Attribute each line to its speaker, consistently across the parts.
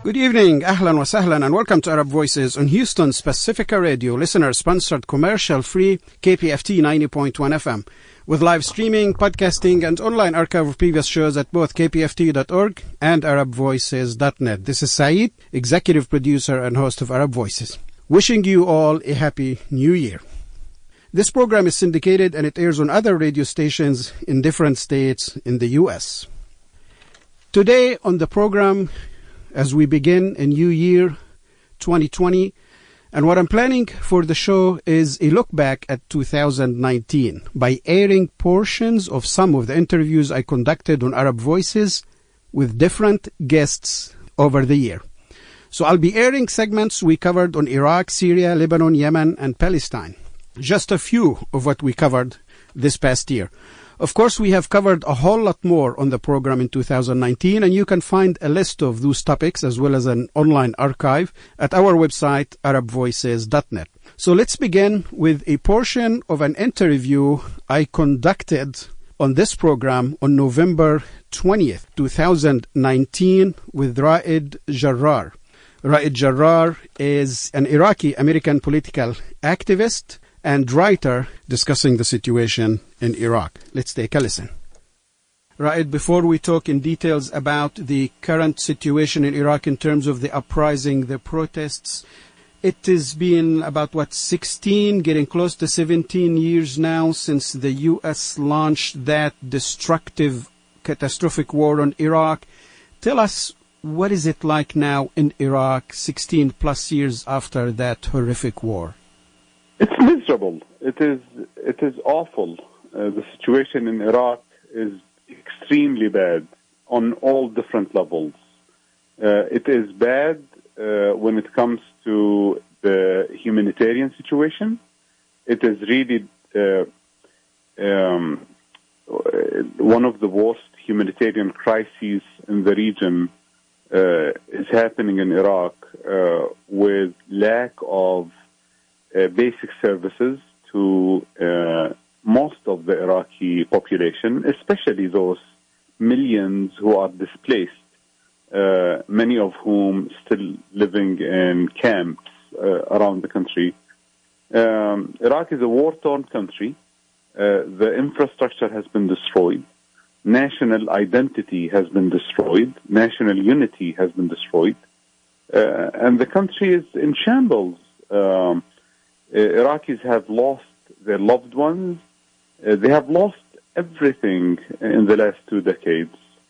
Speaker 1: Good evening, ahlan wa sahlan, and welcome to Arab Voices on Houston's Pacifica Radio, listener-sponsored commercial-free KPFT 90.1 FM, with live streaming, podcasting, and online archive of previous shows at both kpft.org and arabvoices.net. This is Saeed, executive producer and host of Arab Voices, wishing you all a happy new year. This program is syndicated and it airs on other radio stations in different states in the U.S. Today on the program, as we begin a new year, 2020, and what I'm planning for the show is a look back at 2019 by airing portions of some of the interviews I conducted on Arab Voices with different guests over the year. So I'll be airing segments we covered on Iraq, Syria, Lebanon, Yemen, and Palestine. Just a few of what we covered this past year. Of course, we have covered a whole lot more on the program in 2019, and you can find a list of those topics as well as an online archive at our website, arabvoices.net. So let's begin with a portion of an interview I conducted on this program on November 20th, 2019 with Raed Jarrar. Raed Jarrar is an Iraqi-American political activist and writer discussing the situation in Iraq. Let's take a listen. Raed, before we talk in details about the current situation in Iraq in terms of the uprising, the protests, it has been about, 16, getting close to 17 years now since the U.S. launched that destructive, catastrophic war on Iraq. Tell us, what is it like now in Iraq, 16 plus years after that horrific war?
Speaker 2: It's miserable. It is awful. The situation in Iraq is extremely bad on all different levels. It is bad when it comes to the humanitarian situation. It is really one of the worst humanitarian crises in the region is happening in Iraq with lack of basic services to most of the Iraqi population, especially those millions who are displaced, many of whom still living in camps around the country. Iraq is a war-torn country. The infrastructure has been destroyed. National identity has been destroyed. National unity has been destroyed. And the country is in shambles. Iraqis have lost their loved ones. They have lost everything in the last 2 decades.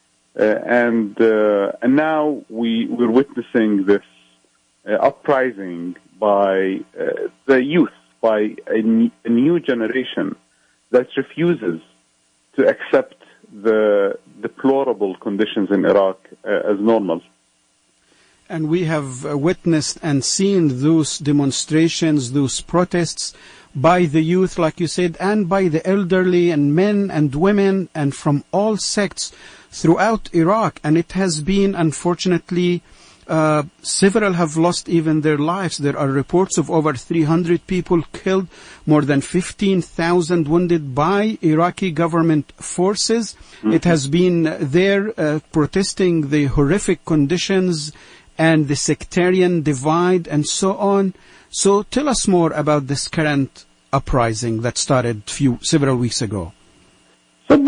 Speaker 2: And now we're witnessing this uprising by the youth, by a new generation that refuses to accept the deplorable conditions in Iraq as normal.
Speaker 1: And we have witnessed and seen those demonstrations, those protests by the youth, like you said, and by the elderly and men and women and from all sects throughout Iraq. And it has been, unfortunately, several have lost even their lives. There are reports of over 300 people killed, more than 15,000 wounded by Iraqi government forces. Mm-hmm. It has been there protesting the horrific conditions and the sectarian divide and so on. So tell us more about this current uprising that started several weeks ago.
Speaker 2: So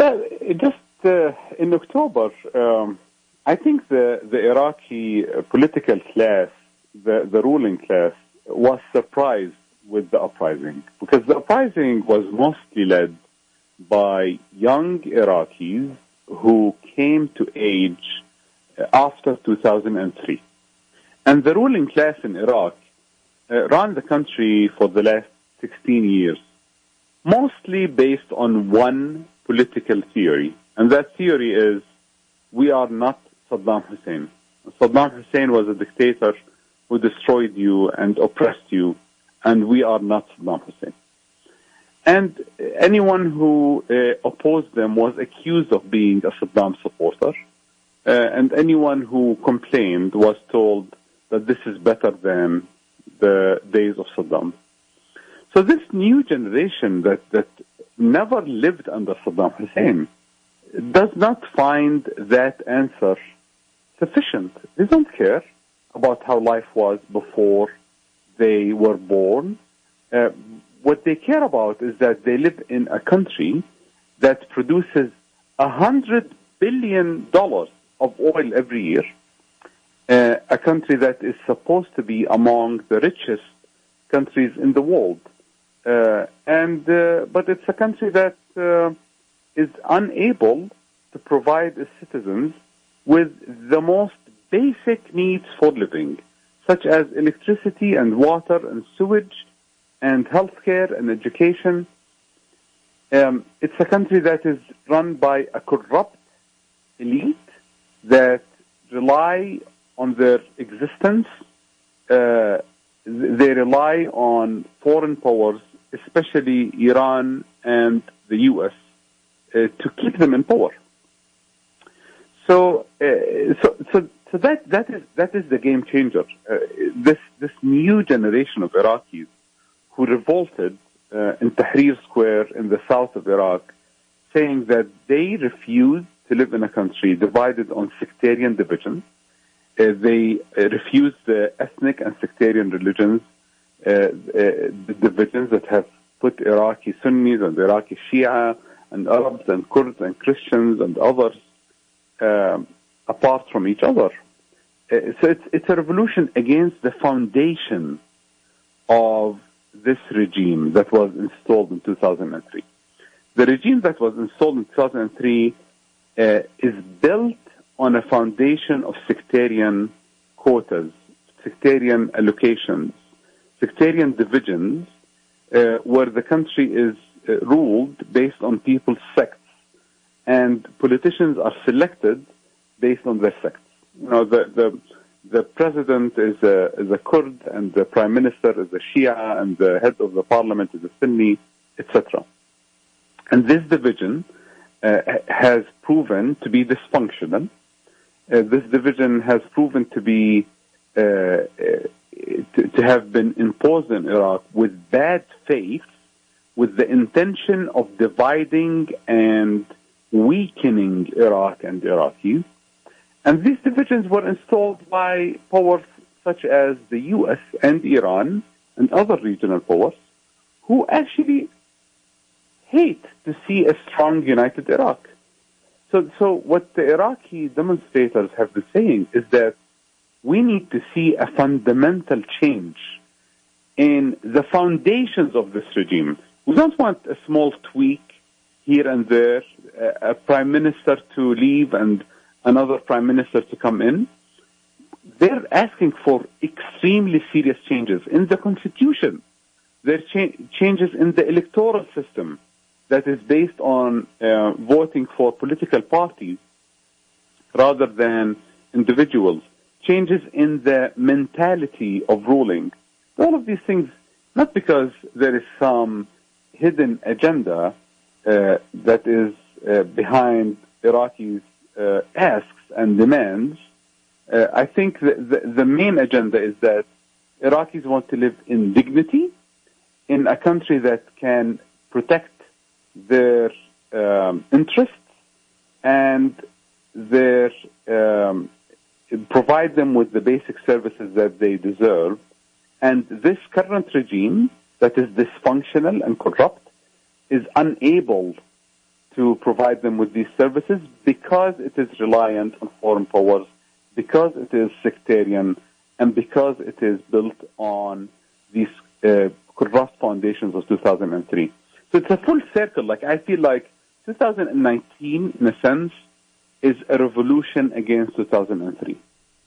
Speaker 2: in October, I think the Iraqi political class, the ruling class, was surprised with the uprising, because the uprising was mostly led by young Iraqis who came to age after 2003. And the ruling class in Iraq ran the country for the last 16 years, mostly based on one political theory. And that theory is, we are not Saddam Hussein. Saddam Hussein was a dictator who destroyed you and oppressed you, and we are not Saddam Hussein. And anyone who opposed them was accused of being a Saddam supporter, and anyone who complained was told that this is better than the days of Saddam. So this new generation that never lived under Saddam Hussein does not find that answer sufficient. They don't care. about how life was before they were born. What they care about is that they live in a country that produces $100 billion of oil every year, a country that is supposed to be among the richest countries in the world. But it's a country that is unable to provide its citizens with the most basic needs for living, such as electricity and water and sewage and healthcare and education. It's a country that is run by a corrupt elite that rely on their existence. They rely on foreign powers, especially Iran and the U.S., to keep them in power. So that is the game changer. This new generation of Iraqis who revolted in Tahrir Square in the south of Iraq, saying that they refuse to live in a country divided on sectarian divisions. They refuse the ethnic and sectarian religions, the divisions that have put Iraqi Sunnis and Iraqi Shia and Arabs and Kurds and Christians and others apart from each other. So it's a revolution against the foundation of this regime that was installed in 2003. The regime that was installed in 2003 is built on a foundation of sectarian quotas, sectarian allocations, sectarian divisions, where the country is ruled based on people's sects, and politicians are selected based on their sects. You know, the president is a Kurd, and the prime minister is a Shia, and the head of the parliament is a Sunni, etc. And this division has proven to be dysfunctional. This division has proven to be to have been imposed in Iraq with bad faith, with the intention of dividing and weakening Iraq and Iraqis. And these divisions were installed by powers such as the U.S. and Iran and other regional powers who actually hate to see a strong, united Iraq. So what the Iraqi demonstrators have been saying is that we need to see a fundamental change in the foundations of this regime. We don't want a small tweak here and there, a prime minister to leave and another prime minister to come in. They're asking for extremely serious changes in the constitution. There are changes in the electoral system that is based on voting for political parties rather than individuals. Changes in the mentality of ruling. All of these things, not because there is some hidden agenda that is behind Iraqis' asks and demands. I think the main agenda is that Iraqis want to live in dignity in a country that can protect their interests and their provide them with the basic services that they deserve. And this current regime that is dysfunctional and corrupt is unable to provide them with these services because it is reliant on foreign powers, because it is sectarian, and because it is built on these corrupt foundations of 2003. So it's a full circle. Like, I feel like 2019, in a sense, is a revolution against 2003.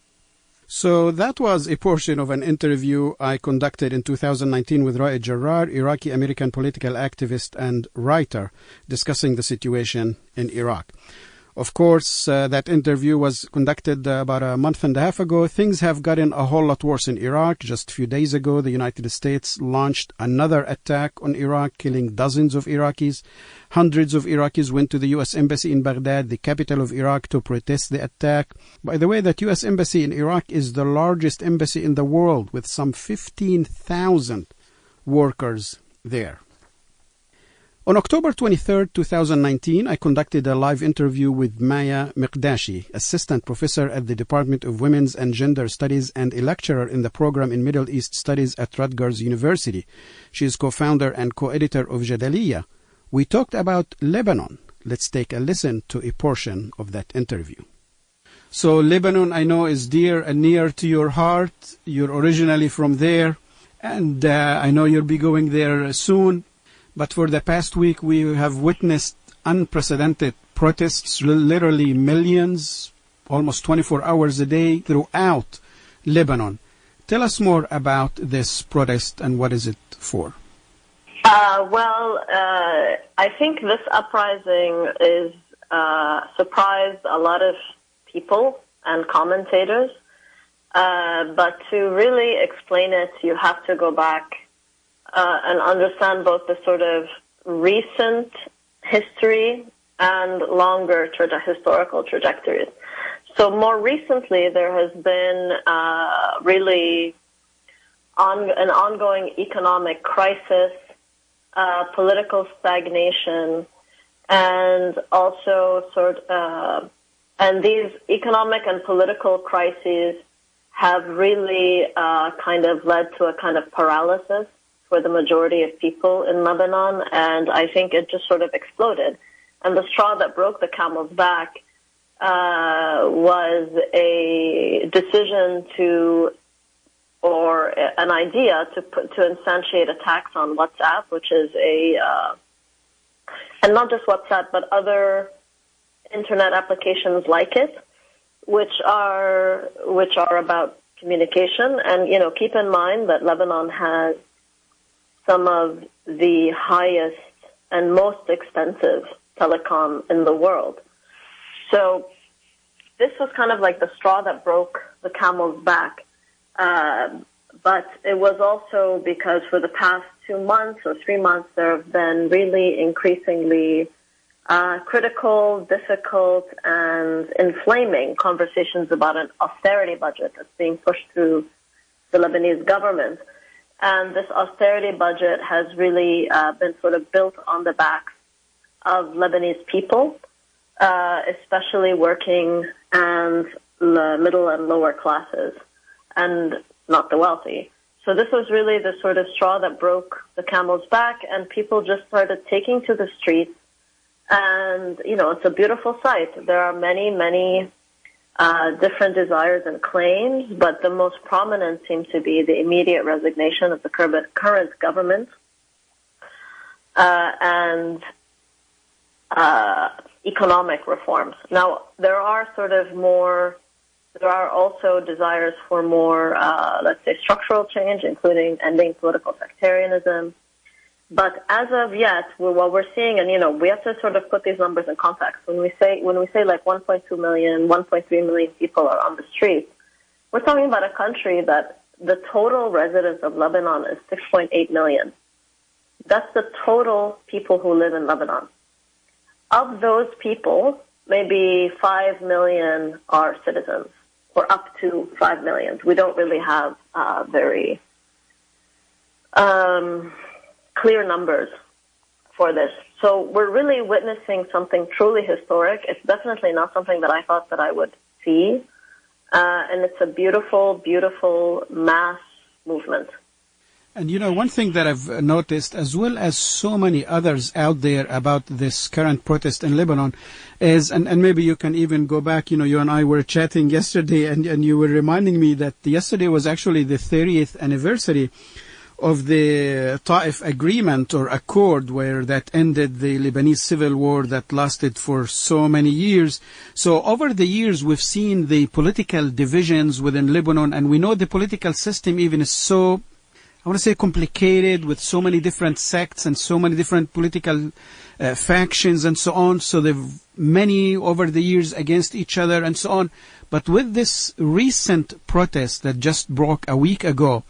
Speaker 1: So that was a portion of an interview I conducted in 2019 with Raed Jarrar, Iraqi-American political activist and writer, discussing the situation in Iraq. Of course, that interview was conducted about a month and a half ago. Things have gotten a whole lot worse in Iraq. Just a few days ago, the United States launched another attack on Iraq, killing dozens of Iraqis. Hundreds of Iraqis went to the U.S. Embassy in Baghdad, the capital of Iraq, to protest the attack. By the way, that U.S. Embassy in Iraq is the largest embassy in the world, with some 15,000 workers there. On October 23, 2019, I conducted a live interview with Maya Miqdashi, Assistant Professor at the Department of Women's and Gender Studies and a lecturer in the program in Middle East Studies at Rutgers University. She is co-founder and co-editor of Jadaliyya. We talked about Lebanon. Let's take a listen to a portion of that interview. So Lebanon, I know, is dear and near to your heart. You're originally from there, and I know you'll be going there soon. But for the past week, we have witnessed unprecedented protests, literally millions, almost 24 hours a day throughout Lebanon. Tell us more about this protest and what is it for?
Speaker 3: I think this uprising is surprised a lot of people and commentators. But to really explain it, you have to go back and understand both the sort of recent history and longer historical trajectories. So more recently, there has been really an ongoing economic crisis, political stagnation, and also and these economic and political crises have really kind of led to a kind of paralysis for the majority of people in Lebanon, and I think it just sort of exploded. And the straw that broke the camel's back was a decision or an idea to instantiate a tax on WhatsApp, which is and not just WhatsApp, but other internet applications like it, which are about communication. And keep in mind that Lebanon has some of the highest and most expensive telecom in the world. So this was kind of like the straw that broke the camel's back. But it was also because for the past 2 months or 3 months, there have been really increasingly critical, difficult, and inflaming conversations about an austerity budget that's being pushed through the Lebanese government. And this austerity budget has really been sort of built on the backs of Lebanese people, especially working and the middle and lower classes, and not the wealthy. So this was really the sort of straw that broke the camel's back, and people just started taking to the streets. And, it's a beautiful sight. There are many, many different desires and claims, but the most prominent seems to be the immediate resignation of the current government and economic reforms. Now, there are also desires for more, let's say, structural change, including ending political sectarianism. But as of yet, what we're seeing, and we have to sort of put these numbers in context. When we say like 1.2 million, 1.3 million people are on the streets, we're talking about a country that the total residents of Lebanon is 6.8 million. That's the total people who live in Lebanon. Of those people, maybe 5 million are citizens, or up to 5 million. We don't really have very clear numbers for this. So we're really witnessing something truly historic. It's definitely not something that I thought that I would see. And it's a beautiful, beautiful mass movement.
Speaker 1: And one thing that I've noticed, as well as so many others out there about this current protest in Lebanon, is, and maybe you can even go back, you and I were chatting yesterday, and you were reminding me that yesterday was actually the 30th anniversary of the Ta'if Agreement or Accord, where that ended the Lebanese civil war that lasted for so many years. So over the years, we've seen the political divisions within Lebanon, and we know the political system even is so, I want to say, complicated, with so many different sects and so many different political factions and so on. So they've many over the years against each other and so on. But with this recent protest that just broke a week ago,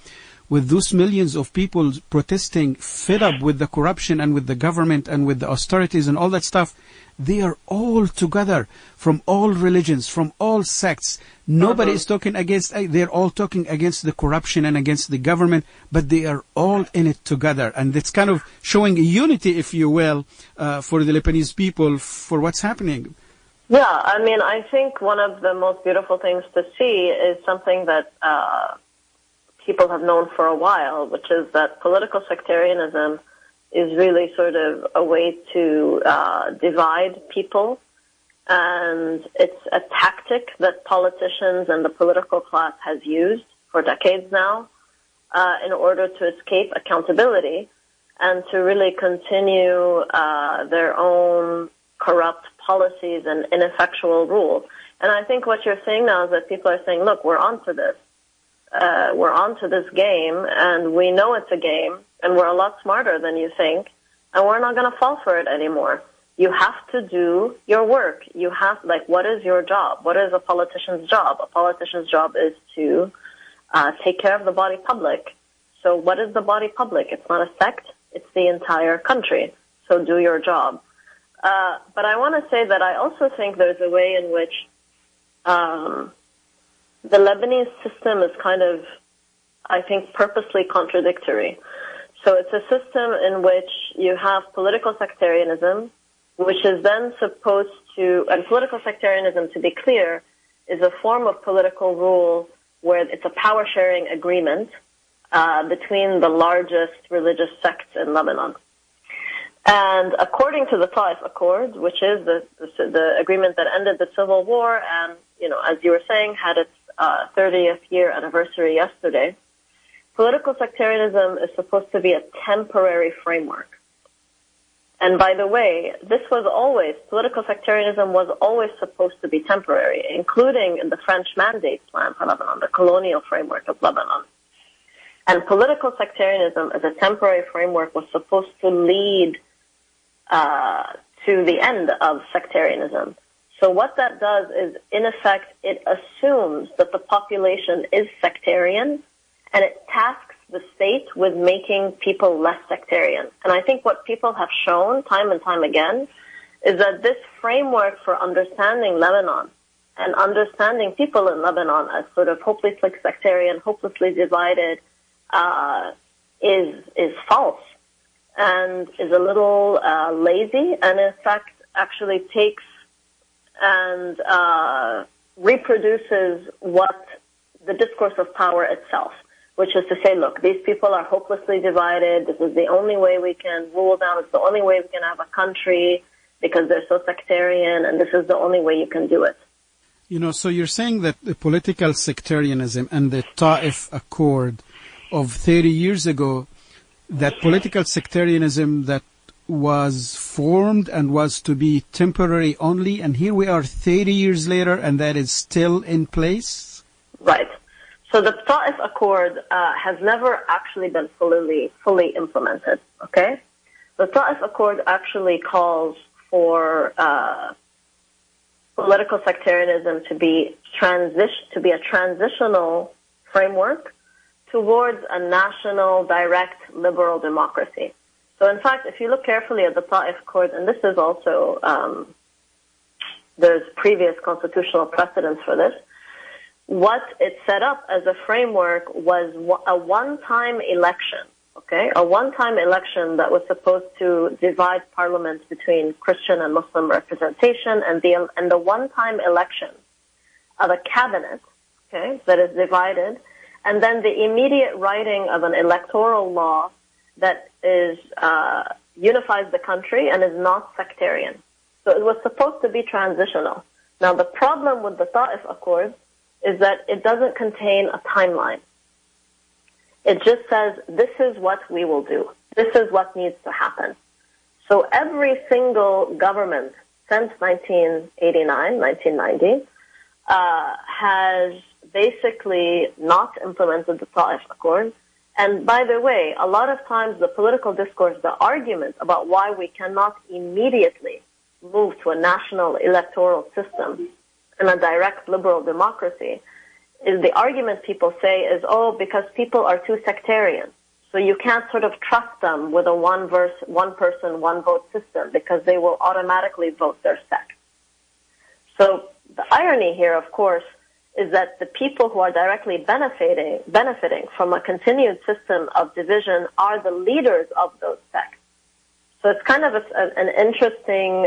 Speaker 1: with those millions of people protesting, fed up with the corruption and with the government and with the austerities and all that stuff, they are all together from all religions, from all sects. Nobody is talking against, they're all talking against the corruption and against the government, but they are all in it together. And it's kind of showing unity, if you will, for the Lebanese people for what's happening.
Speaker 3: Yeah, I mean, I think one of the most beautiful things to see is something that people have known for a while, which is that political sectarianism is really sort of a way to divide people, and it's a tactic that politicians and the political class has used for decades now in order to escape accountability and to really continue their own corrupt policies and ineffectual rule. And I think what you're saying now is that people are saying, look, we're onto this. We're onto this game, and we know it's a game, and we're a lot smarter than you think, and we're not going to fall for it anymore. You have to do your work. You have, what is your job? What is a politician's job? A politician's job is to take care of the body public. So what is the body public? It's not a sect. It's the entire country. So do your job. But I want to say that I also think there's a way in which the Lebanese system is kind of, I think, purposely contradictory. So it's a system in which you have political sectarianism, which is then supposed to, and political sectarianism, to be clear, is a form of political rule where it's a power-sharing agreement between the largest religious sects in Lebanon. And according to the Taif Accord, which is the agreement that ended the civil war and, as you were saying, had its 30th year anniversary yesterday, political sectarianism is supposed to be a temporary framework. And by the way, political sectarianism was always supposed to be temporary, including in the French Mandate Plan for Lebanon, the colonial framework of Lebanon. And political sectarianism as a temporary framework was supposed to lead to the end of sectarianism. So what that does is, in effect, it assumes that the population is sectarian, and it tasks the state with making people less sectarian. And I think what people have shown time and time again is that this framework for understanding Lebanon and understanding people in Lebanon as sort of hopelessly sectarian, hopelessly divided, is false and is a little lazy, and in fact actually takes and reproduces what the discourse of power itself, which is to say, look, these people are hopelessly divided. This is the only way we can rule them. It's the only way we can have a country because they're so sectarian, and this is the only way you can do it.
Speaker 1: So you're saying that the political sectarianism and the Taif Accord of 30 years ago, that political sectarianism that was formed and was to be temporary only, and here we are 30 years later, and that is still in place?
Speaker 3: Right. So the Taif Accord has never actually been fully implemented, okay? The Taif Accord actually calls for political sectarianism to be a transitional framework towards a national, direct, liberal democracy. So in fact, if you look carefully at the Taif Accord, and this is also, there's previous constitutional precedents for this, what it set up as a framework was a one-time election, okay? A one-time election that was supposed to divide parliament between Christian and Muslim representation, and the one-time election of a cabinet, okay, that is divided, and then the immediate writing of an electoral law that is unifies the country and is not sectarian. So it was supposed to be transitional. Now, the problem with the Taif Accord is that it doesn't contain a timeline. It just says, this is what we will do. This is what needs to happen. So every single government since 1989, 1990, has basically not implemented the Taif Accord. And by the way, a lot of times the political discourse, the argument about why we cannot immediately move to a national electoral system and a direct liberal democracy the argument people say is, because people are too sectarian. So you can't sort of trust them with a one person, one vote system because they will automatically vote their sect. So the irony here, of course, is that the people who are directly benefiting from a continued system of division are the leaders of those sects. So it's kind of an interesting,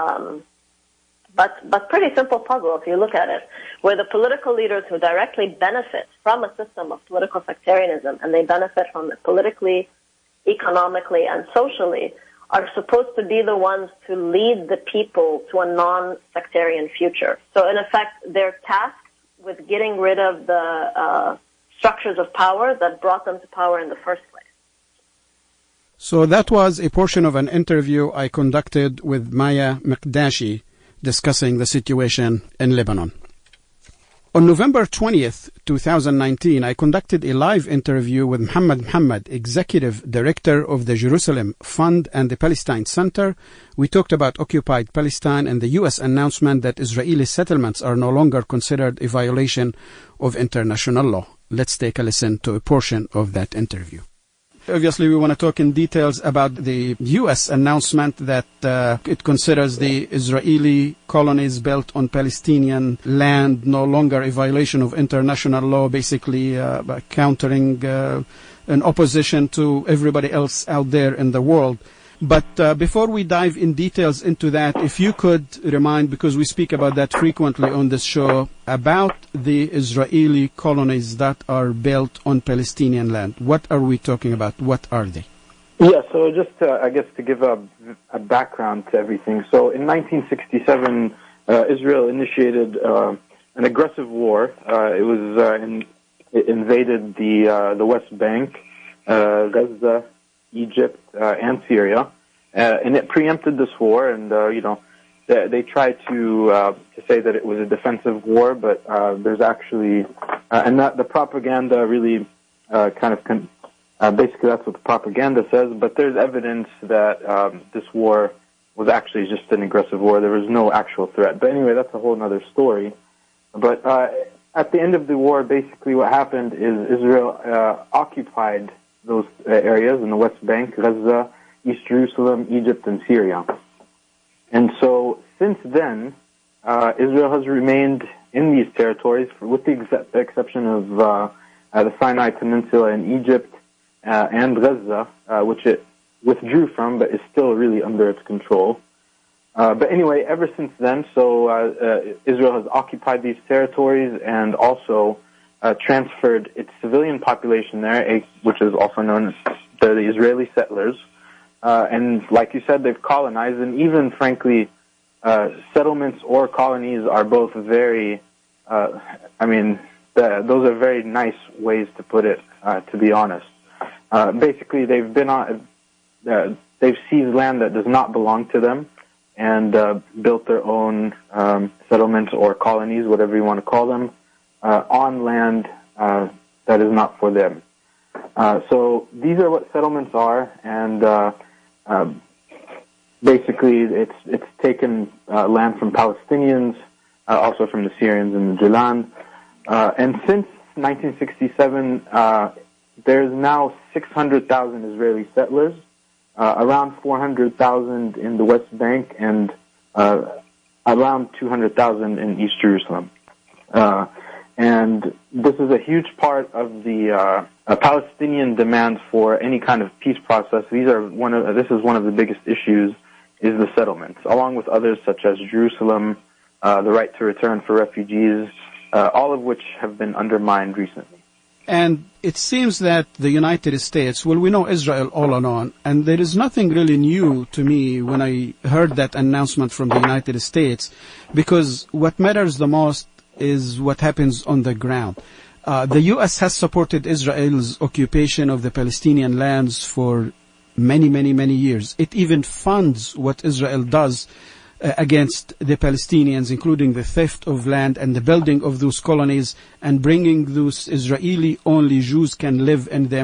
Speaker 3: but pretty simple puzzle if you look at it, where the political leaders who directly benefit from a system of political sectarianism, and they benefit from it politically, economically, and socially, are supposed to be the ones to lead the people to a non-sectarian future. So in effect, they're tasked with getting rid of the structures of power that brought them to power in the first place.
Speaker 1: So that was a portion of an interview I conducted with Maya Miqdashi discussing the situation in Lebanon. On November 20th, 2019, I conducted a live interview with Muhammad, Executive Director of the Jerusalem Fund and the Palestine Center. We talked about occupied Palestine and the U.S. announcement that Israeli settlements are no longer considered a violation of international law. Let's take a listen to a portion of that interview. Obviously, we want to talk in details about the U.S. announcement that it considers the Israeli colonies built on Palestinian land no longer a violation of international law, basically countering an opposition to everybody else out there in the world. But before we dive in details into that, if you could remind, because we speak about that frequently on this show, about the Israeli colonies that are built on Palestinian land. What are we talking about? What are they?
Speaker 4: Yeah, so just I guess to give a background to everything. So in 1967, Israel initiated an aggressive war. It invaded the West Bank, Gaza, Egypt, and Syria, and it preempted this war. And they tried to say that it was a defensive war, but there's actually and that the propaganda really basically that's what the propaganda says. But there's evidence that this war was actually just an aggressive war. There was no actual threat. But anyway, that's a whole other story. But at the end of the war, basically what happened is Israel occupied those areas in the West Bank, Gaza, East Jerusalem, Egypt, and Syria. And so since then, Israel has remained in these territories, with the exception of the Sinai Peninsula in Egypt and Gaza, which it withdrew from, but is still really under its control. But anyway, ever since then, Israel has occupied these territories and also transferred its civilian population there, which is also known as the Israeli settlers. And like you said, they've colonized, and even, frankly, settlements or colonies are both very, those are very nice ways to put it, to be honest. Basically, they've seized land that does not belong to them and built their own settlements or colonies, whatever you want to call them, on land that is not for them. So these are what settlements are, and basically it's taken land from Palestinians, also from the Syrians in the Golan. And since 1967, there's now 600,000 Israeli settlers, around 400,000 in the West Bank, and around 200,000 in East Jerusalem. And this is a huge part of the Palestinian demand for any kind of peace process. This is one of the biggest issues, is the settlements, along with others such as Jerusalem, the right to return for refugees, all of which have been undermined recently.
Speaker 1: And it seems that the United States, we know Israel all along, and there is nothing really new to me when I heard that announcement from the United States, because what matters the most is what happens on the ground. The U.S. has supported Israel's occupation of the Palestinian lands for many, many, many years. It even funds what Israel does against the Palestinians, including the theft of land and the building of those colonies and bringing those Israeli-only Jews can live in them.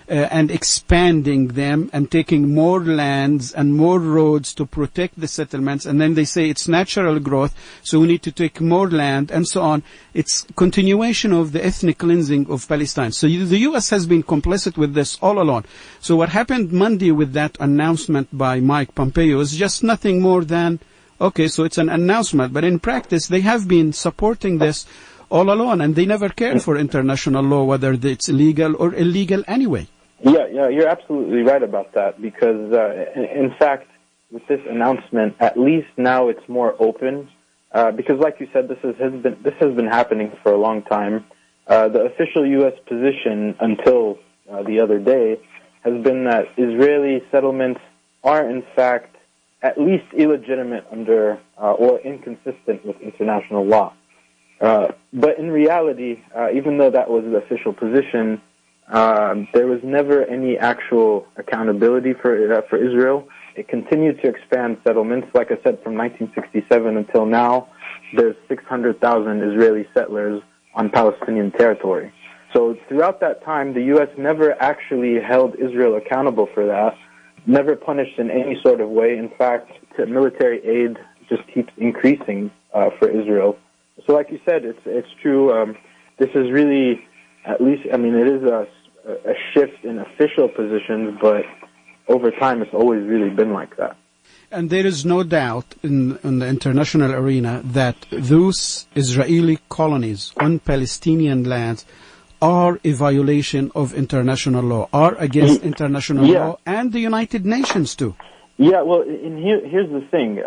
Speaker 1: and expanding them and taking more lands and more roads to protect the settlements. And then they say it's natural growth, so we need to take more land and so on. It's continuation of the ethnic cleansing of Palestine. So the U.S. has been complicit with this all along. So what happened Monday with that announcement by Mike Pompeo is just nothing more than, okay, so it's an announcement, but in practice they have been supporting this all along, and they never cared for international law, whether it's legal or illegal anyway.
Speaker 4: Yeah, you're absolutely right about that, because in fact, with this announcement, at least now it's more open, because like you said, this has been happening for a long time. The official U.S. position until the other day has been that Israeli settlements are in fact at least illegitimate under or inconsistent with international law. But in reality, even though that was the official position, there was never any actual accountability for Israel. It continued to expand settlements. Like I said, from 1967 until now, there's 600,000 Israeli settlers on Palestinian territory. So throughout that time, the U.S. never actually held Israel accountable for that, never punished in any sort of way. In fact, military aid just keeps increasing for Israel. So like you said, it's true. This is really, at least, I mean, it is a shift in official positions, but over time it's always really been like that.
Speaker 1: And there is no doubt in the international arena that those Israeli colonies on Palestinian lands are a violation of international law, are against international law and the United Nations too.
Speaker 4: Yeah, well, and here's the thing.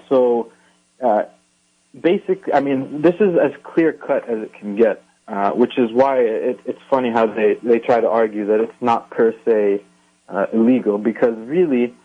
Speaker 4: Basically, I mean, this is as clear-cut as it can get, which is why it's funny how they try to argue that it's not per se illegal, because really,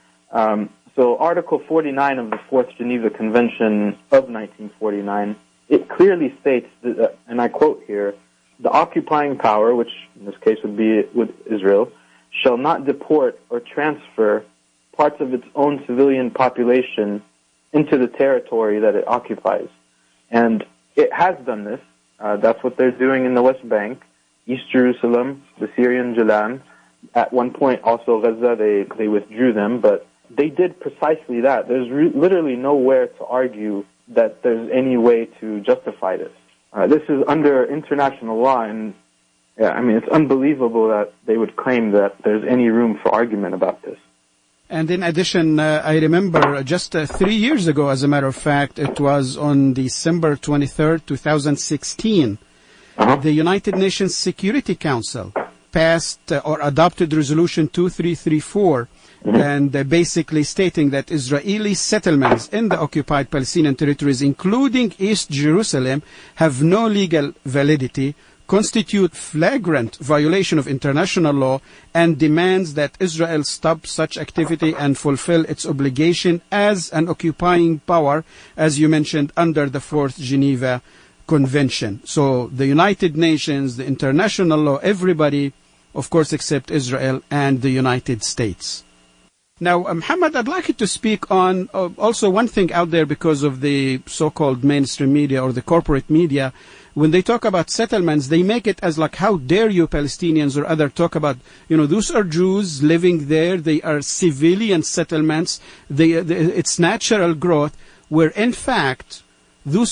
Speaker 4: so Article 49 of the Fourth Geneva Convention of 1949, it clearly states, that, and I quote here, "The occupying power," which in this case would be with Israel, "shall not deport or transfer parts of its own civilian population into the territory that it occupies." And it has done this. That's what they're doing in the West Bank, East Jerusalem, the Syrian Golan. At one point, also Gaza, they withdrew them, but they did precisely that. There's literally nowhere to argue that there's any way to justify this. This is under international law, and I mean, it's unbelievable that they would claim that there's any room for argument about this.
Speaker 1: And in addition, I remember just 3 years ago, as a matter of fact, it was on December 23rd, 2016, the United Nations Security Council passed or adopted Resolution 2334, and basically stating that Israeli settlements in the occupied Palestinian territories, including East Jerusalem, have no legal validity, constitute flagrant violation of international law, and demands that Israel stop such activity and fulfill its obligation as an occupying power, as you mentioned, under the Fourth Geneva Convention. So the United Nations, the international law, everybody, of course, except Israel and the United States. Now, Muhammad, I'd like you to speak on also one thing out there, because of the so-called mainstream media or the corporate media. When they talk about settlements, they make it as like, how dare you Palestinians or other talk about, those are Jews living there. They are civilian settlements. It's natural growth, where in fact, those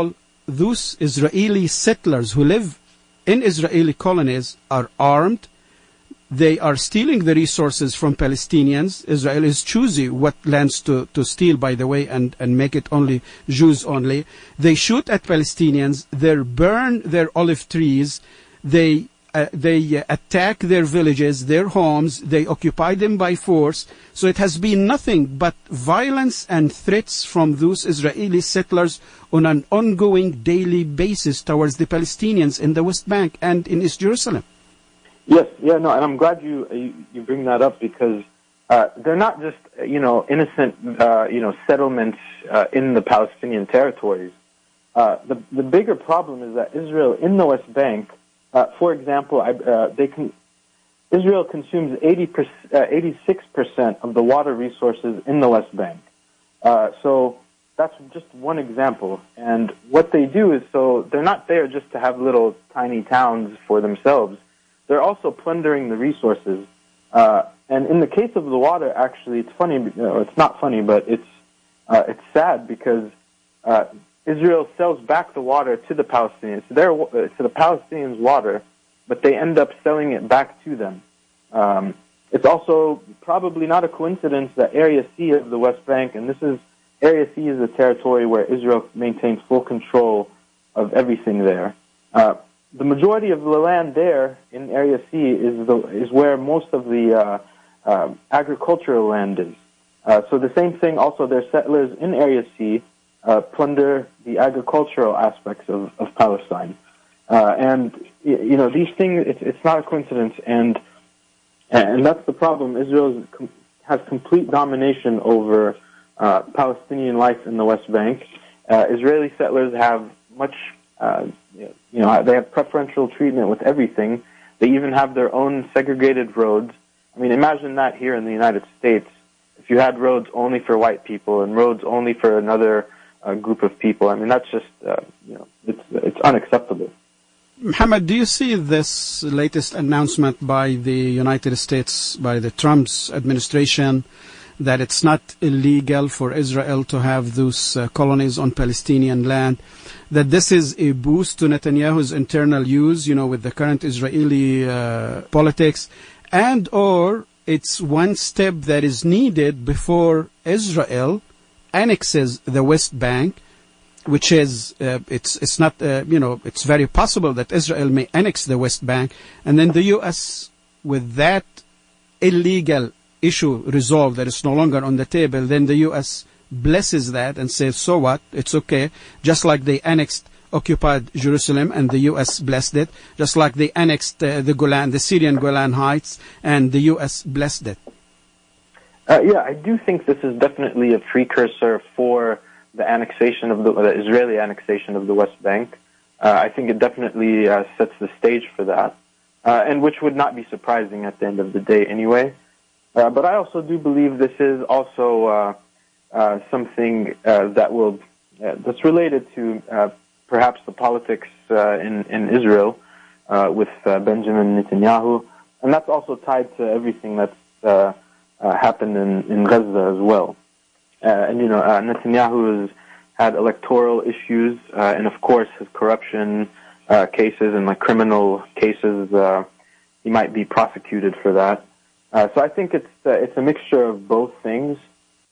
Speaker 1: Israeli settlers who live in Israeli colonies are armed. They are stealing the resources from Palestinians. Israel is choosing what lands to steal, by the way, and make it only Jews only. They shoot at Palestinians. They burn their olive trees. They attack their villages, their homes. They occupy them by force. So it has been nothing but violence and threats from those Israeli settlers on an ongoing daily basis towards the Palestinians in the West Bank and in East Jerusalem.
Speaker 4: Yes, and I'm glad you bring that up, because they're not just innocent settlements in the Palestinian territories. The bigger problem is that Israel in the West Bank, for example, Israel consumes 86% of the water resources in the West Bank. So that's just one example. And what they do is, so they're not there just to have little tiny towns for themselves. they're also plundering the resources. And in the case of the water, actually, it's funny. It's not funny, but it's sad because Israel sells back the water to the Palestinians. To the Palestinians' water, but they end up selling it back to them. It's also probably not a coincidence that Area C of the West Bank, and Area C is a territory where Israel maintains full control of everything there. The majority of the land there in Area C is where most of the agricultural land is. So the same thing also, their settlers in Area C plunder the agricultural aspects of Palestine. And, these things, it's not a coincidence, and that's the problem. Israel has complete domination over Palestinian life in the West Bank. Israeli settlers have much, they have preferential treatment with everything. They even have their own segregated roads. I mean, imagine that here in the United States. If you had roads only for white people and roads only for another group of people, I mean, that's just, it's unacceptable.
Speaker 1: Mohammed, do you see this latest announcement by the United States, by the Trump's administration, that it's not illegal for Israel to have those colonies on Palestinian land, that this is a boost to Netanyahu's internal use, with the current Israeli politics, and or it's one step that is needed before Israel annexes the West Bank, which is, it's not, it's very possible that Israel may annex the West Bank, and then the U.S., with that illegal issue resolved, that it's no longer on the table, then the U.S. blesses that and says, so what, it's okay, just like they annexed occupied Jerusalem and the U.S. blessed it, just like they annexed the Golan, the Syrian Golan Heights, and the U.S. blessed it.
Speaker 4: Yeah, I do think this is definitely a precursor for the annexation of the Israeli annexation of the West Bank. I think it definitely sets the stage for that, and which would not be surprising at the end of the day anyway. But I also do believe this is also something that's related to perhaps the politics in Israel with Benjamin Netanyahu, and that's also tied to everything that's happened in Gaza as well. Netanyahu has had electoral issues, and of course his corruption cases and criminal cases. He might be prosecuted for that. So I think it's a mixture of both things.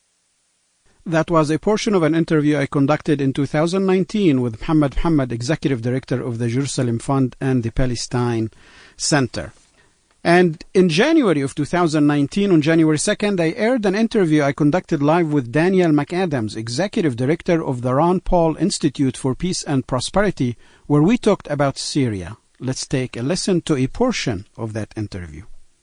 Speaker 1: That was a portion of an interview I conducted in 2019 with Mohammed Mohammed, Executive Director of the Jerusalem Fund and the Palestine Center. And in January of 2019, on January 2nd, I aired an interview I conducted live with Daniel McAdams, Executive Director of the Ron Paul Institute for Peace and Prosperity, where we talked about Syria. Let's take a listen to a portion of that interview.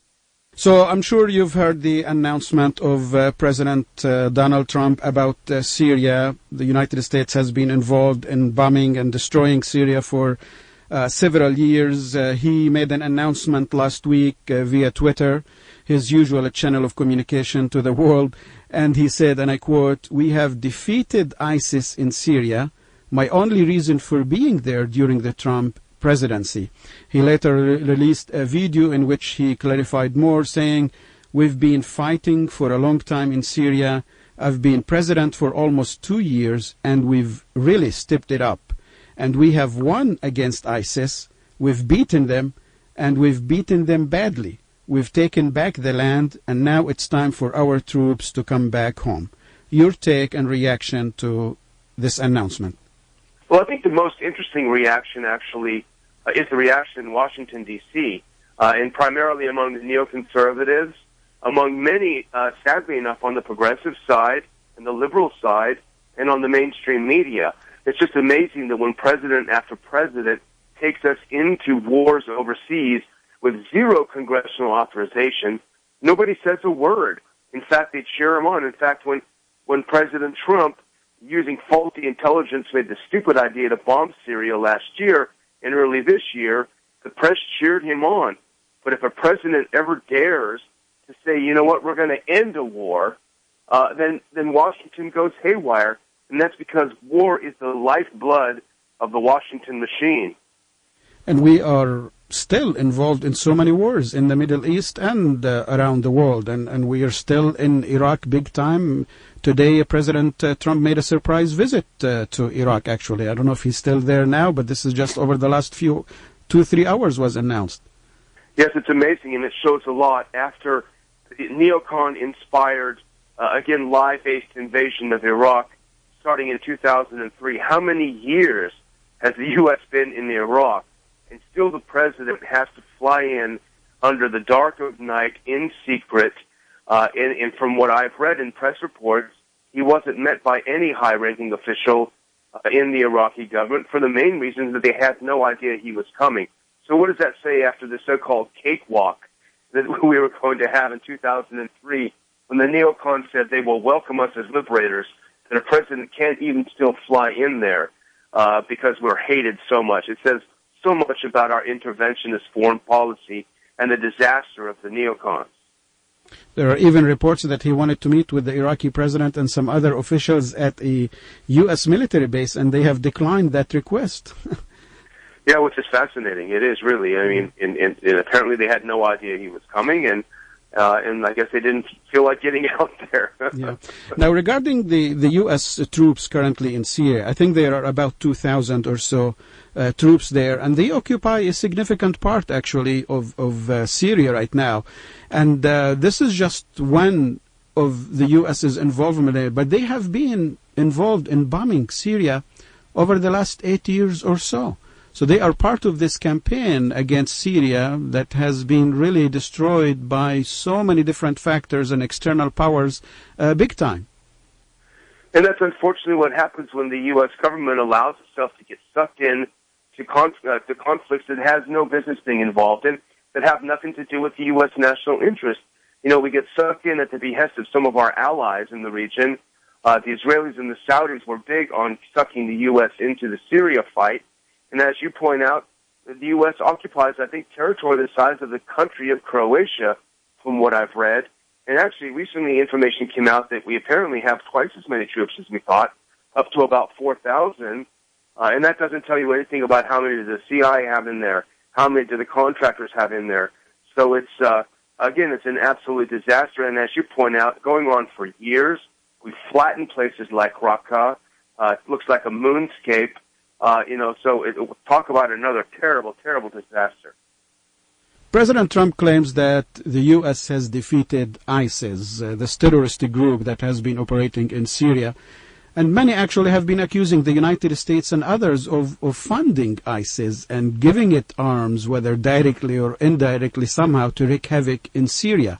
Speaker 1: So I'm sure you've heard the announcement of President Donald Trump about Syria. The United States has been involved in bombing and destroying Syria for several years. He made an announcement last week via Twitter, his usual channel of communication to the world, and he said, and I quote, "We have defeated ISIS in Syria. My only reason for being there during the Trump presidency." He later released a video in which he clarified more, saying, "We've been fighting for a long time in Syria. I've been president for almost 2 years, and we've really stepped it up. And we have won against ISIS. We've beaten them, and we've beaten them badly. We've taken back the land, and now it's time for our troops to come back home." Your take and reaction to this announcement?
Speaker 5: Well, I think the most interesting reaction actually is the reaction in Washington, D.C., and primarily among the neoconservatives, among many, sadly enough, on the progressive side and the liberal side, and on the mainstream media. It's just amazing that when president after president takes us into wars overseas with zero congressional authorization, nobody says a word. In fact, they cheer him on. In fact, when President Trump, using faulty intelligence, made the stupid idea to bomb Syria last year and early this year, the press cheered him on. But if a president ever dares to say, you know what, we're going to end a war, then Washington goes haywire. And that's because war is the lifeblood of the Washington machine.
Speaker 1: And we are still involved in so many wars in the Middle East and around the world, and we are still in Iraq big time. Today, President Trump made a surprise visit to Iraq, actually. I don't know if he's still there now, but this is just over the last 2-3 hours was announced.
Speaker 5: Yes, it's amazing, and it shows a lot. After the neocon-inspired, again, lie-based invasion of Iraq starting in 2003, how many years has the U.S. been in Iraq? And still the president has to fly in under the dark of night in secret. And from what I've read in press reports, he wasn't met by any high-ranking official in the Iraqi government for the main reason that they had no idea he was coming. So what does that say after the so-called cakewalk that we were going to have in 2003 when the neocons said they will welcome us as liberators, that a president can't even still fly in there because we're hated so much? It says so much about our interventionist foreign policy and the disaster of the neocons.
Speaker 1: There are even reports that he wanted to meet with the Iraqi president and some other officials at a U.S. military base, and they have declined that request.
Speaker 5: Yeah, which is fascinating. It is really. I mean, and apparently they had no idea he was coming, and I guess they didn't feel like getting out there.
Speaker 1: Yeah. Now, regarding the U.S. troops currently in Syria, I think there are about 2,000 or so troops there, and they occupy a significant part, actually, of Syria right now. And this is just one of the U.S.'s involvement there, but they have been involved in bombing Syria over the last 8 years or so. So they are part of this campaign against Syria that has been really destroyed by so many different factors and external powers big time.
Speaker 5: And that's unfortunately what happens when the U.S. government allows itself to get sucked in to conflicts that has no business being involved in, that have nothing to do with the U.S. national interest. You know, we get sucked in at the behest of some of our allies in the region. The Israelis and the Saudis were big on sucking the U.S. into the Syria fight. And as you point out, the U.S. occupies, I think, territory the size of the country of Croatia, from what I've read. And actually, recently information came out that we apparently have twice as many troops as we thought, up to about 4,000. And that doesn't tell you anything about how many does the CIA have in there, how many do the contractors have in there. So it's, again, it's an absolute disaster. And as you point out, going on for years, we flattened places like Raqqa. It looks like a moonscape. So talk about another terrible, terrible disaster.
Speaker 1: President Trump claims that the U.S. has defeated ISIS, this terrorist group that has been operating in Syria. And many actually have been accusing the United States and others of funding ISIS and giving it arms, whether directly or indirectly, somehow to wreak havoc in Syria.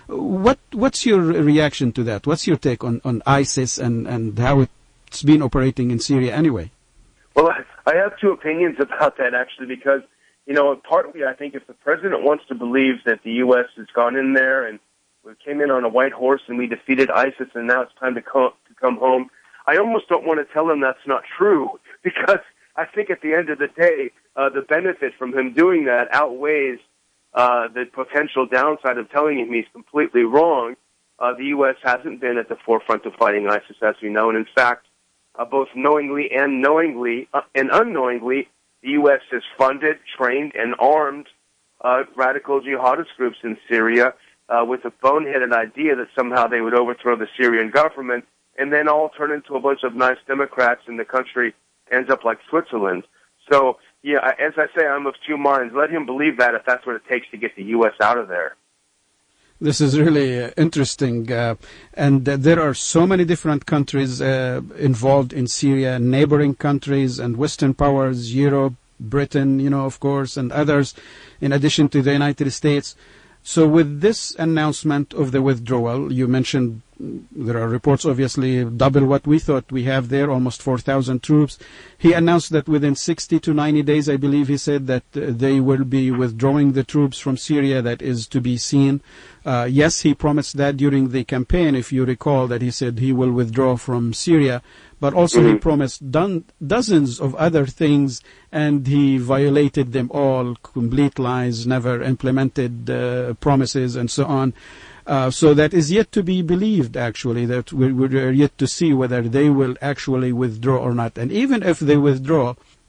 Speaker 1: What's your reaction to that? What's your take on ISIS and how it's been operating in Syria anyway?
Speaker 5: Well, I have two opinions about that, actually, because, partly I think if the president wants to believe that the U.S. has gone in there and we came in on a white horse and we defeated ISIS and now it's time to come home, I almost don't want to tell him that's not true, because I think at the end of the day, the benefit from him doing that outweighs the potential downside of telling him he's completely wrong. The U.S. hasn't been at the forefront of fighting ISIS, as we know, and in fact, both knowingly and unknowingly, the U.S. has funded, trained, and armed radical jihadist groups in Syria with a boneheaded idea that somehow they would overthrow the Syrian government and then all turn into a bunch of nice Democrats and the country ends up like Switzerland. So, yeah, as I say, I'm of two minds. Let him believe that if that's what it takes to get the U.S. out of there.
Speaker 1: This is really interesting, and there are so many different countries involved in Syria, neighboring countries and Western powers, Europe, Britain, of course, and others, in addition to the United States. So with this announcement of the withdrawal, you mentioned there are reports, obviously, double what we thought we have there, almost 4,000 troops. He announced that within 60 to 90 days, I believe he said that they will be withdrawing the troops from Syria. That is to be seen. Yes, he promised that during the campaign, if you recall, that he said he will withdraw from Syria. But also he promised dozens of other things, and he violated them all, complete lies, never implemented promises, and so on. So that is yet to be believed, actually, that we're yet to see whether they will actually withdraw or not. And even if they withdraw,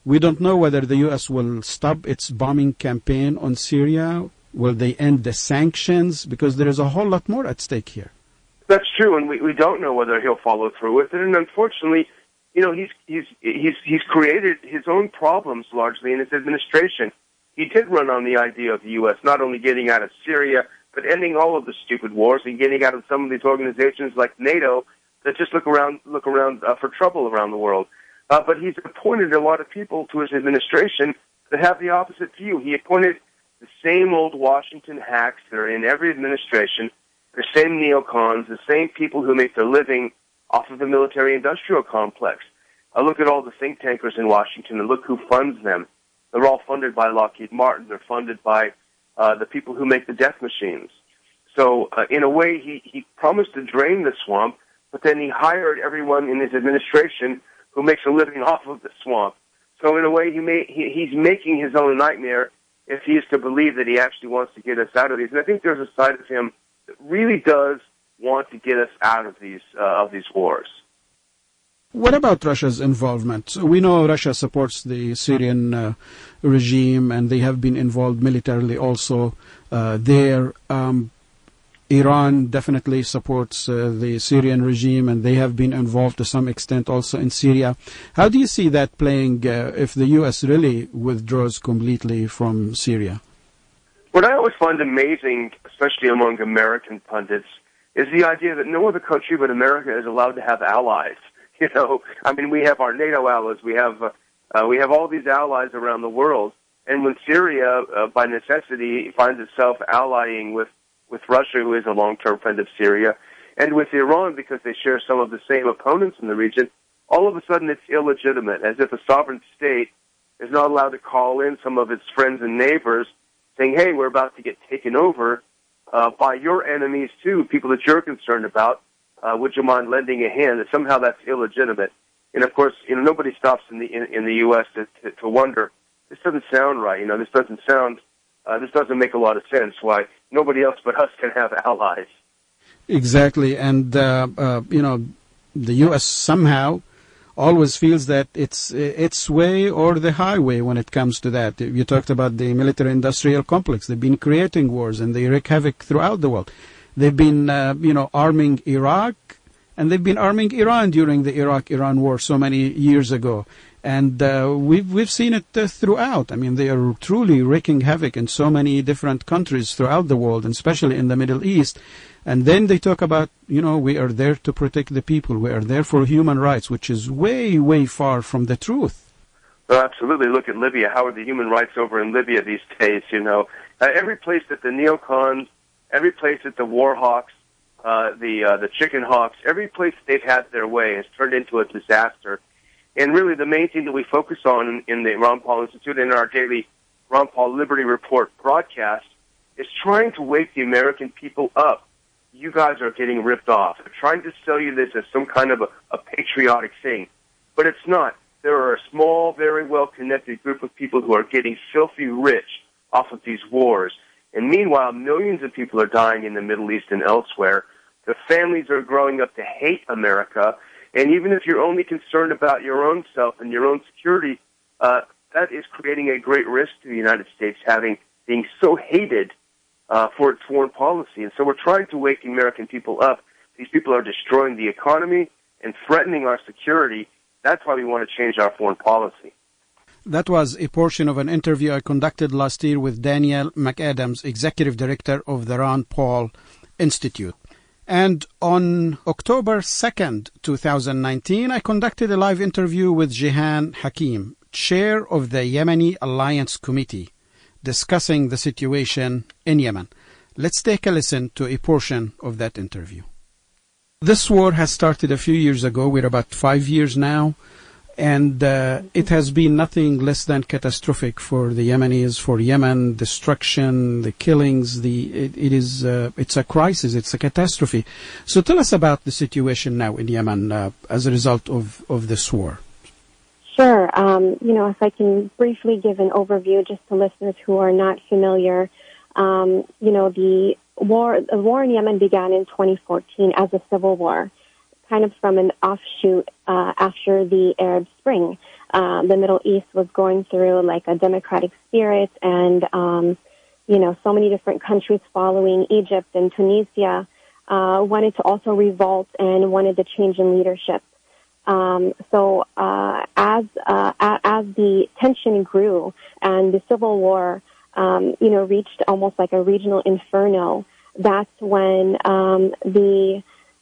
Speaker 1: We don't know whether the U.S. will stop its bombing campaign on Syria. Will they end the sanctions? Because there is a whole lot more at stake here.
Speaker 5: That's true, and we don't know whether he'll follow through with it. And unfortunately, he's created his own problems largely in his administration. He did run on the idea of the U.S. not only getting out of Syria, but ending all of the stupid wars and getting out of some of these organizations like NATO that just look around for trouble around the world. But he's appointed a lot of people to his administration that have the opposite view. He appointed the same old Washington hacks that are in every administration, the same neocons, the same people who make their living off of the military-industrial complex. Look at all the think tankers in Washington and look who funds them. They're all funded by Lockheed Martin. They're funded by the people who make the death machines. So, in a way, he promised to drain the swamp, but then he hired everyone in his administration who makes a living off of the swamp. So, in a way, he's making his own nightmare if he is to believe that he actually wants to get us out of these. And I think there's a side of him that really does want to get us out of these wars.
Speaker 1: What about Russia's involvement? So we know Russia supports the Syrian regime, and they have been involved militarily also there. Iran definitely supports the Syrian regime, and they have been involved to some extent also in Syria. How do you see that playing if the U.S. really withdraws completely from Syria?
Speaker 5: What I always find amazing, especially among American pundits, is the idea that no other country but America is allowed to have allies. We have our NATO allies, we have all these allies around the world, and when Syria, by necessity, finds itself allying with Russia, who is a long-term friend of Syria, and with Iran, because they share some of the same opponents in the region, all of a sudden it's illegitimate, as if a sovereign state is not allowed to call in some of its friends and neighbors, saying, hey, we're about to get taken over by your enemies too, people that you're concerned about. Would you mind lending a hand? And somehow that's illegitimate. And of course, nobody stops in the U.S. to wonder, this doesn't sound right. This doesn't make a lot of sense. Why nobody else but us can have allies?
Speaker 1: Exactly, and the U.S. somehow always feels that it's its way or the highway when it comes to that. You talked about the military-industrial complex. They've been creating wars, and they wreak havoc throughout the world. They've been, arming Iraq, and they've been arming Iran during the Iraq-Iran war so many years ago. And we've seen it throughout. I mean, they are truly wreaking havoc in so many different countries throughout the world, and especially in the Middle East. And then they talk about, we are there to protect the people. We are there for human rights, which is way, way far from the truth.
Speaker 5: Well, absolutely. Look at Libya. How are the human rights over in Libya these days? Every place that the neocons, every place that the war hawks, the chicken hawks, every place they've had their way has turned into a disaster. And really the main thing that we focus on in the Ron Paul Institute and in our daily Ron Paul Liberty Report broadcast is trying to wake the American people up. You guys are getting ripped off. They're trying to sell you this as some kind of a patriotic thing. But it's not. There are a small, very well-connected group of people who are getting filthy rich off of these wars. And meanwhile, millions of people are dying in the Middle East and elsewhere. Their families are growing up to hate America. And even if you're only concerned about your own self and your own security, that is creating a great risk to the United States being so hated for its foreign policy. And so we're trying to wake the American people up. These people are destroying the economy and threatening our security. That's why we want to change our foreign policy.
Speaker 1: That was a portion of an interview I conducted last year with Daniel McAdams, Executive Director of the Ron Paul Institute. And on October 2nd, 2019, I conducted a live interview with Jehan Hakim, Chair of the Yemeni Alliance Committee, discussing the situation in Yemen. Let's take a listen to a portion of that interview. This war has started a few years ago. We're about 5 years now. And it has been nothing less than catastrophic for the Yemenis, for Yemen, destruction, the killings. It's a crisis, it's a catastrophe. So tell us about the situation now in Yemen as a result of this war.
Speaker 6: Sure. If I can briefly give an overview just to listeners who are not familiar. The war in Yemen began in 2014 as a civil war, kind of from an offshoot after the Arab Spring. the Middle East was going through like a democratic spirit, and so many different countries following Egypt and Tunisia wanted to also revolt and wanted to change in leadership. So as the tension grew and the civil war, reached almost like a regional inferno, that's when the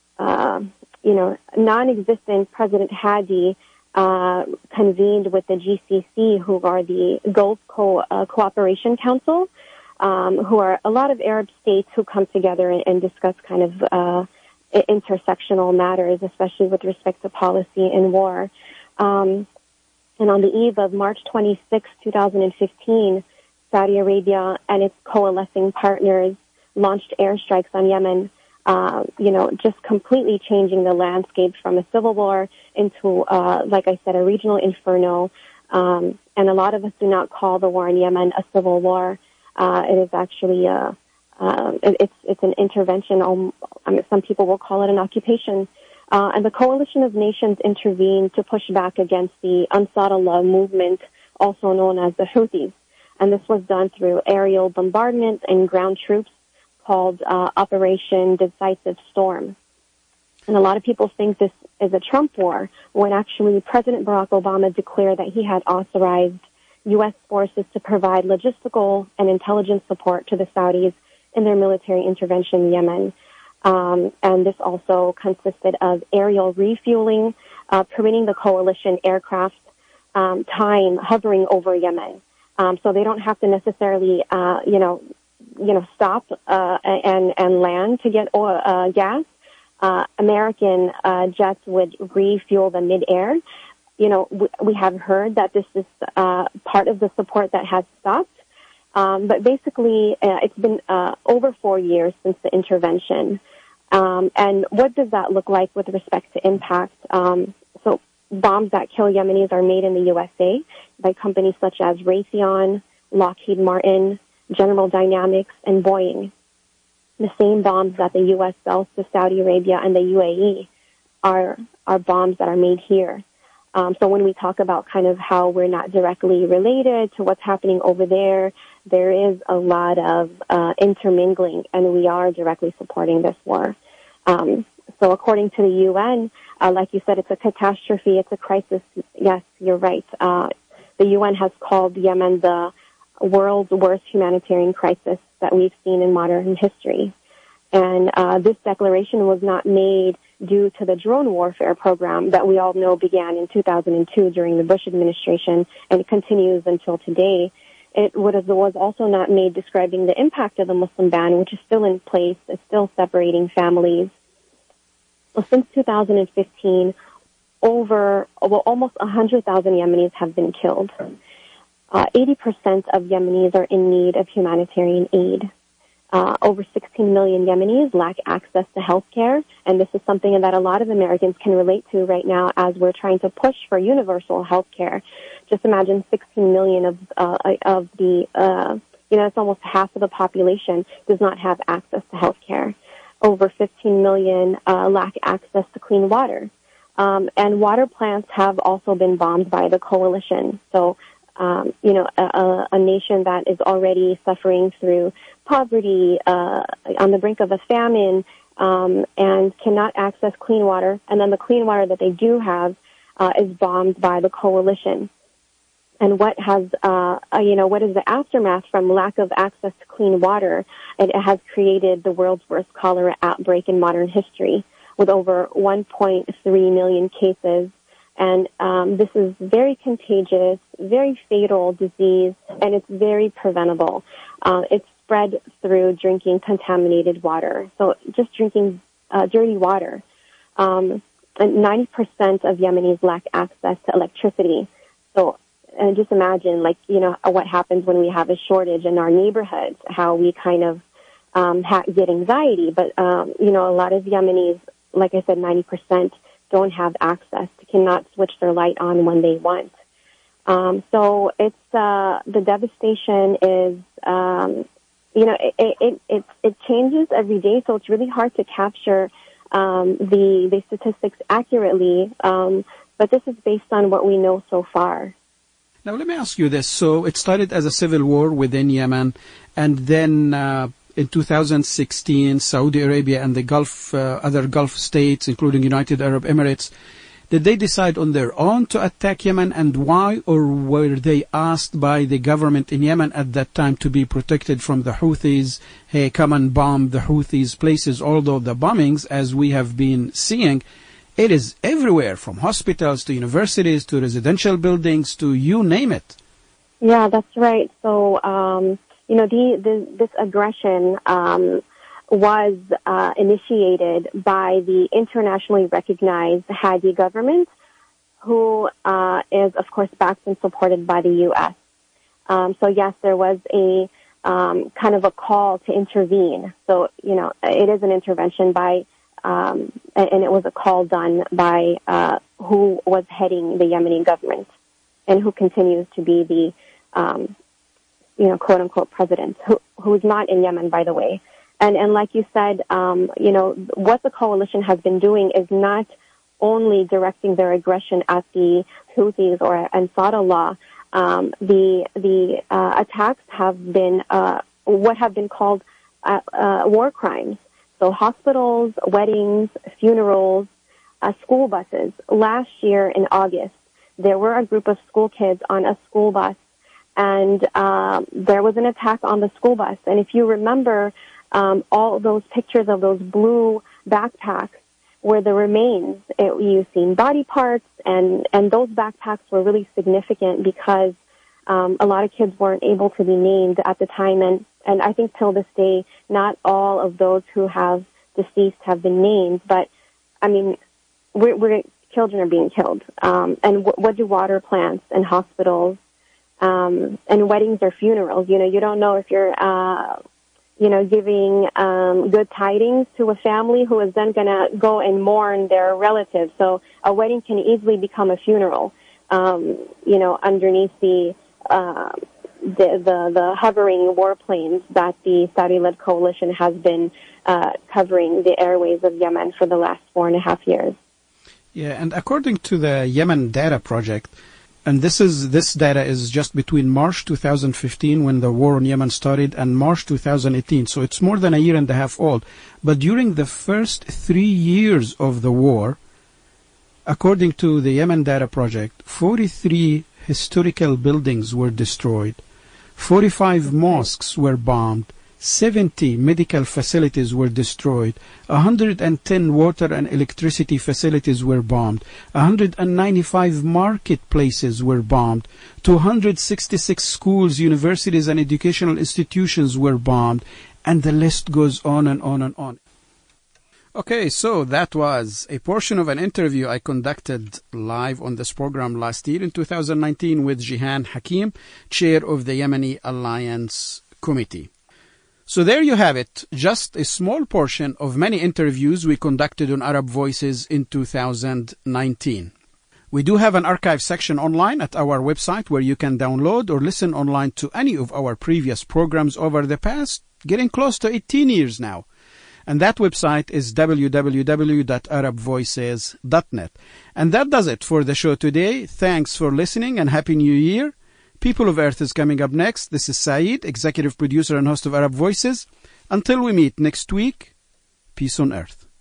Speaker 6: non-existent President Hadi convened with the GCC, who are the Gulf Cooperation Council, who are a lot of Arab states who come together and discuss kind of intersectional matters, especially with respect to policy and war. And on the eve of March 26, 2015, Saudi Arabia and its coalescing partners launched airstrikes on Yemen, just completely changing the landscape from a civil war into, like I said, a regional inferno. And a lot of us do not call the war in Yemen a civil war. It is actually it's an intervention. Some people will call it an occupation. And the coalition of nations intervened to push back against the Ansar-Allah movement, also known as the Houthis. And this was done through aerial bombardment and ground troops called Operation Decisive Storm. And a lot of people think this is a Trump war, when actually President Barack Obama declared that he had authorized U.S. forces to provide logistical and intelligence support to the Saudis in their military intervention in Yemen. And this also consisted of aerial refueling, permitting the coalition aircraft time hovering over Yemen. So they don't have to necessarily, stop and land to get oil, gas. American jets would refuel the mid-air. We have heard that this is part of the support that has stopped. But basically, it's been over 4 years since the intervention. And what does that look like with respect to impact? So bombs that kill Yemenis are made in the USA by companies such as Raytheon, Lockheed Martin, General Dynamics, and Boeing. The same bombs that the U.S. sells to Saudi Arabia and the UAE are bombs that are made here. So when we talk about kind of how we're not directly related to what's happening over there, there is a lot of intermingling, and we are directly supporting this war. So according to the UN, like you said, it's a catastrophe, it's a crisis. Yes, you're right. The UN has called Yemen the world's worst humanitarian crisis that we've seen in modern history. And this declaration was not made due to the drone warfare program that we all know began in 2002 during the Bush administration, and it continues until today. It was also not made describing the impact of the Muslim ban, which is still in place. It's still separating families. Well, since 2015, almost 100,000 Yemenis have been killed. 80% of Yemenis are in need of humanitarian aid. Over 16 million Yemenis lack access to health care, and this is something that a lot of Americans can relate to right now as we're trying to push for universal health care. Just imagine 16 million of the, it's almost half of the population does not have access to health care. Over 15 million lack access to clean water. And water plants have also been bombed by the coalition. So, a nation that is already suffering through poverty, on the brink of a famine, and cannot access clean water, and then the clean water that they do have is bombed by the coalition. And what is the aftermath from lack of access to clean water? It has created the world's worst cholera outbreak in modern history, with over 1.3 million cases. And this is very contagious, very fatal disease, and it's very preventable. It's spread through drinking contaminated water. So just drinking dirty water. And 90% of Yemenis lack access to electricity. So just imagine, what happens when we have a shortage in our neighborhoods, how we kind of get anxiety. But, a lot of Yemenis, like I said, 90% don't have access, cannot switch their light on when they want. So it's the devastation is, it changes every day. So it's really hard to capture the statistics accurately. But this is based on what we know so far.
Speaker 1: Now, let me ask you this. So it started as a civil war within Yemen, and then in 2016, Saudi Arabia and the other Gulf states, including United Arab Emirates, did they decide on their own to attack Yemen, and why? Or were they asked by the government in Yemen at that time to be protected from the Houthis? Hey, come and bomb the Houthis places, although the bombings, as we have been seeing, it is everywhere, from hospitals to universities to residential buildings to you name it.
Speaker 6: Yeah, that's right. So, this aggression was initiated by the internationally recognized Hadi government, who is, of course, backed and supported by the U.S. So, yes, there was a kind of a call to intervene. So, it is an intervention by, and it was a call done by who was heading the Yemeni government and who continues to be the, quote-unquote president, who is not in Yemen, by the way. And like you said, what the coalition has been doing is not only directing their aggression at the Houthis or Ansar Allah. The attacks have been what have been called war crimes. So hospitals, weddings, funerals, school buses. Last year in August, there were a group of school kids on a school bus, and there was an attack on the school bus. And if you remember, all those pictures of those blue backpacks were the remains. You've seen body parts, and those backpacks were really significant because a lot of kids weren't able to be named at the time, and I think till this day, not all of those who have deceased have been named. But I mean, children are being killed, and what do water plants and hospitals and weddings or funerals? You don't know if you're giving good tidings to a family who is then going to go and mourn their relative. So a wedding can easily become a funeral, underneath the hovering warplanes that the Saudi-led coalition has been covering the airways of Yemen for the last 4.5 years.
Speaker 1: Yeah, and according to the Yemen Data Project, and this data is just between March 2015, when the war on Yemen started, and March 2018, so it's more than a year and a half old. But during the first 3 years of the war, according to the Yemen Data Project, 43 historical buildings were destroyed, 45 mosques were bombed, 70 medical facilities were destroyed, 110 water and electricity facilities were bombed, 195 marketplaces were bombed, 266 schools, universities, and educational institutions were bombed, and the list goes on and on and on. Okay, so that was a portion of an interview I conducted live on this program last year in 2019 with Jihan Hakim, chair of the Yemeni Alliance Committee. So there you have it, just a small portion of many interviews we conducted on Arab Voices in 2019. We do have an archive section online at our website where you can download or listen online to any of our previous programs over the past, getting close to 18 years now. And that website is www.arabvoices.net. And that does it for the show today. Thanks for listening and Happy New Year. People of Earth is coming up next. This is Saeed, executive producer and host of Arab Voices. Until we meet next week, peace on Earth.